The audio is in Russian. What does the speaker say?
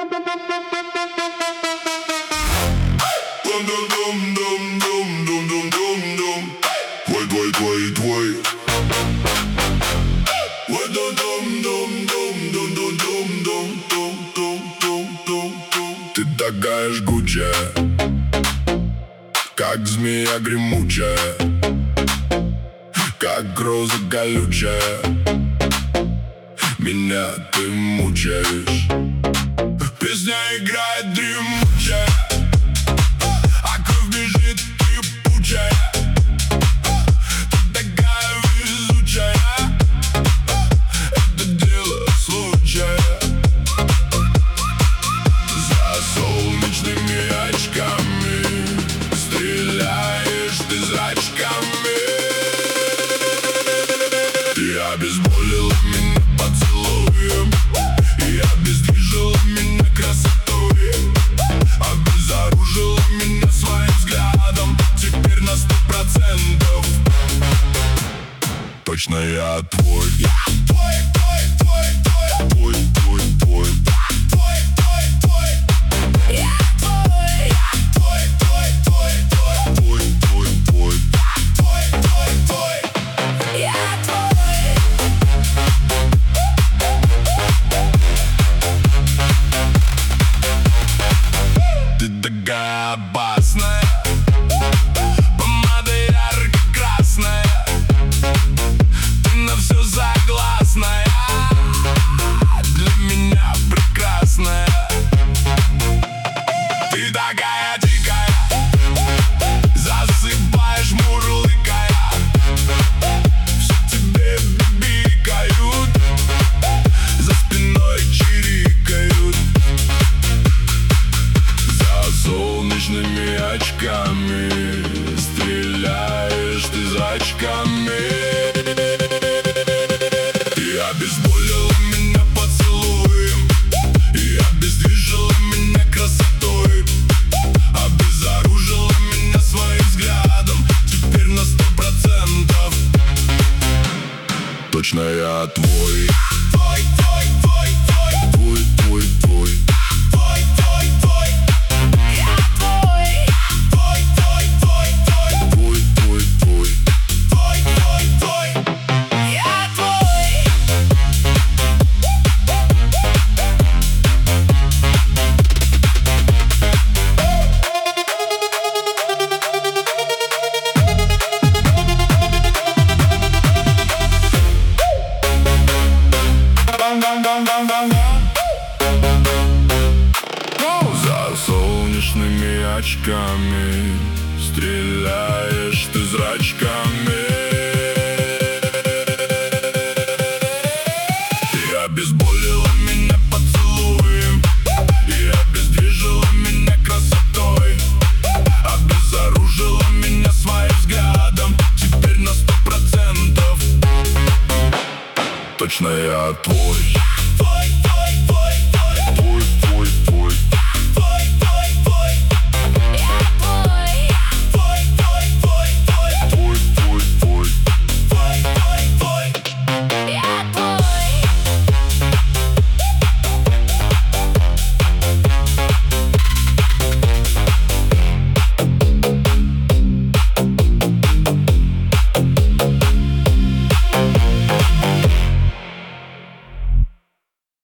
Ты такая жгучая, как змея гремучая, как роза колючая. Меня ты мучаешь. Песня играет дремучая, а кровь бежит кипучая. Ты такая везучая, это дело случая. За солнечными очками стреляешь ты зрачками. Ты обезболила меня поцелуем и обездвижила меня красотой, обезоружила меня своим взглядом. Теперь на 100% точно я твой. Я твой, твой, твой, твой, твой, твой, твой, твой, твой, твой. Я твой, твой, твой, твой, твой, твой, твой, твой, твой, твой. Я твой. Ты такая опасная, помада ярко-красная, ты на все согласная, для меня прекрасная. Ты такая дикая, засыпаешь, мурлыкая, все тебе бибикают, за спиной чирикают. За солнечными очками стреляешь ты зрачками. Ты обезболила меня поцелуем и обездвижила меня красотой, обезоружила меня своим взглядом. Теперь на 100% точно я твой. Твой, твой, твой, твой, твой, твой, твой, твой, твой, твой. Я твой. Твой, твой, твой, твой, твой, твой, твой, твой, твой, твой. Я твой. За солнечными очками стреляешь ты зрачками. Ты обезболила меня поцелуем и обездвижила меня красотой, обезоружила меня своим взглядом. Теперь на 100% точно я твой.